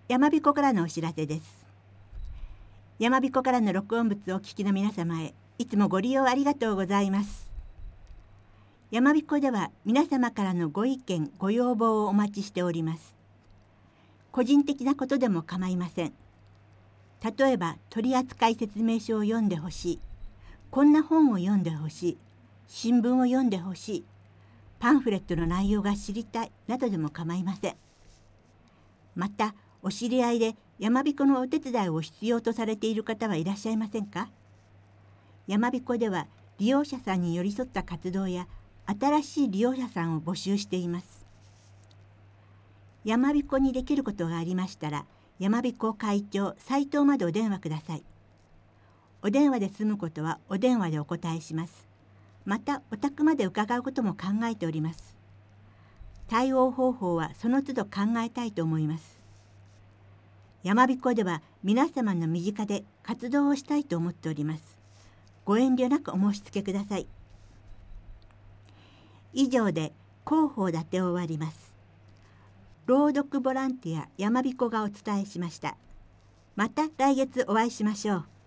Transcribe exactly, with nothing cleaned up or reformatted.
やまびこからのお知らせです。やまびこからの録音物をお聞きの皆様へ、いつもご利用ありがとうございます。やまびこでは皆様からのご意見、ご要望をお待ちしております。個人的なことでも構いません。例えば、取扱説明書を読んでほしい、こんな本を読んでほしい、新聞を読んでほしい、パンフレットの内容が知りたいなどでも構いません。また、お知り合いでやまびこのお手伝いを必要とされている方はいらっしゃいませんか？やまびこでは利用者さんに寄り添った活動や新しい利用者さんを募集しています。やまびこにできることがありましたら、やまびこ会長斉藤までお電話ください。お電話で済むことはお電話でお答えします。またお宅まで伺うことも考えております。対応方法はその都度考えたいと思います。やまびこでは皆様の身近で活動をしたいと思っております。ご遠慮なくお申し付けください。以上で広報立て終わります。朗読ボランティアやまびこがお伝えしました。また来月お会いしましょう。